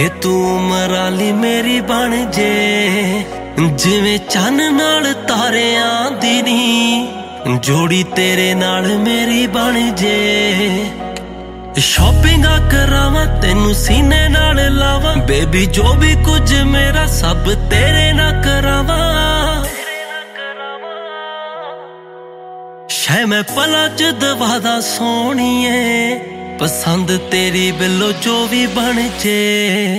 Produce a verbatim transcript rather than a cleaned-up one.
ए तू मराली मेरी बन जे जिवें चन्न नाल तारियां दी नी जोड़ी तेरे नाल मेरी बन जे शॉपिंगा करावां तैनू सीने नाल लावां बेबी जो भी कुछ मेरा सब तेरे नाल करावां शै मैं पला च दवादा सोहणीए पसंद तेरी बिलो जो भी बन जे।